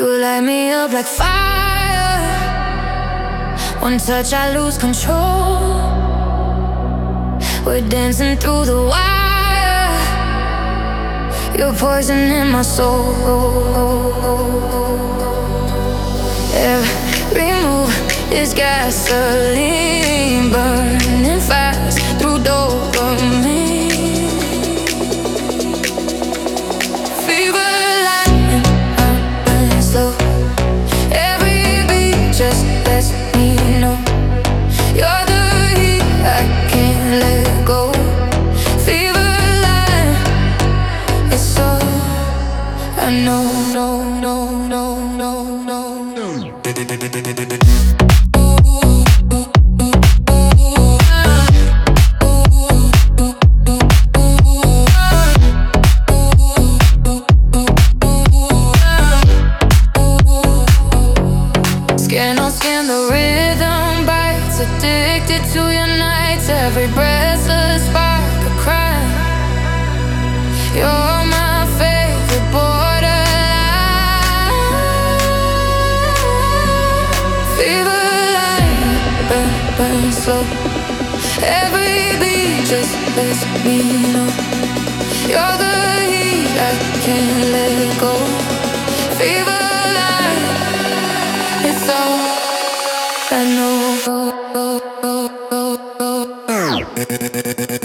You light me up like fire. One touch, I lose control. We're dancing through the wire. You're poison in my soul. Every move is gasoline, burning fast through dopamine. Fever lightning, burning slow. Every beat just lets me know you're the heat I can't let go. Fever line, it's all I know. No, no, no, no, no. Skin on skin, the rhythm bites. Addicted to your nights. Every breath's a spark, a crime. You're my favorite borderline. Fever line, burn slow. Every beat just lets me know you're the heat I can't let go. Fever line, it's all I know.